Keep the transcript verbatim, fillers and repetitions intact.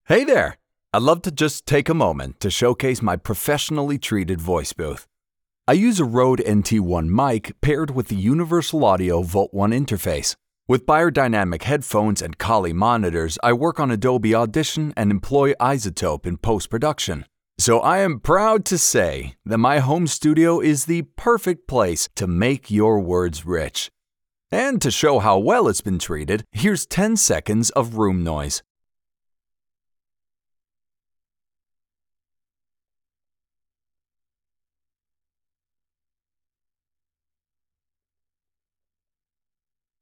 Hey there! I'd love to just take a moment to showcase my professionally treated voice booth. I use a Rode N T one mic paired with the Universal Audio Volt one interface. With Beyerdynamic headphones and Kali monitors, I work on Adobe Audition and employ iZotope in post-production. So I am proud to say that my home studio is the perfect place to make your words rich. And to show how well it's been treated, here's ten seconds of room noise.